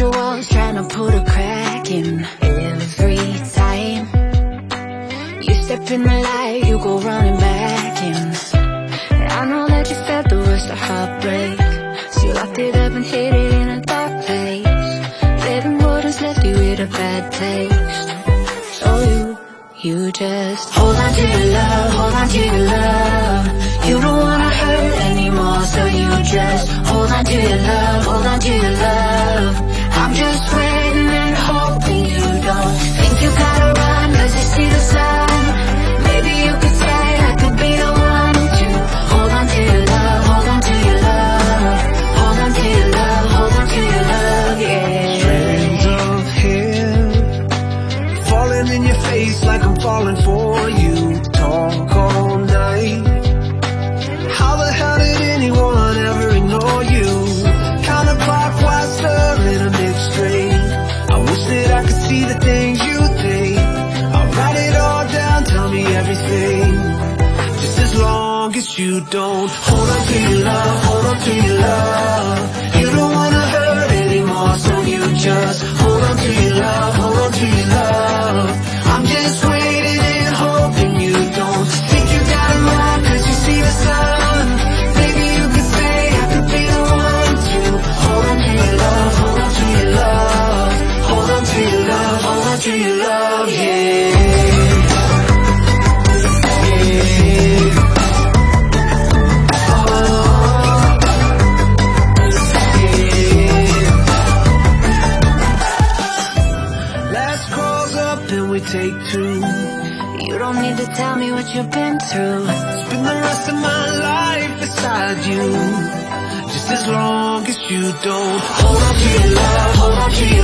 your walls, trying to put a crack in every time you step in the light, you go running back in. I know that you felt the worst of heartbreak, so you locked it up and hid it in a dark place. Living waters left you with a bad taste. So you just hold on to your love, hold on to your love. You don't wanna hurt anymore, so you just hold on to your love, hold on to your love. I'm just waiting and hoping you don't think you gotta run, cause you see the sun. Maybe you could say I could be the one to hold on to your love, hold on to your love. Hold on to your love, hold on to your love, yeah. Strands of hair falling in your face like I'm falling for you. Talk all night, how the hell did anyone ever ignore you? Counterclockwise, stirring a mixed string. I wish that I could see the things you think. I'll write it all down, tell me everything, just as long as you don't hold on to your love, hold on to your love. You don't wanna hurt anymore, so you just hold on to your love, hold on to your love. I'm just waiting and hoping you don't think you gotta run, cause you see the sun. Maybe you could say I could be the one to hold on to your love, hold on to your love. Hold on to your love, hold on to your love, yeah. Take two. You don't need to tell me what you've been through. Spend the rest of my life beside you, just as long as you don't hold on to your love, hold on to your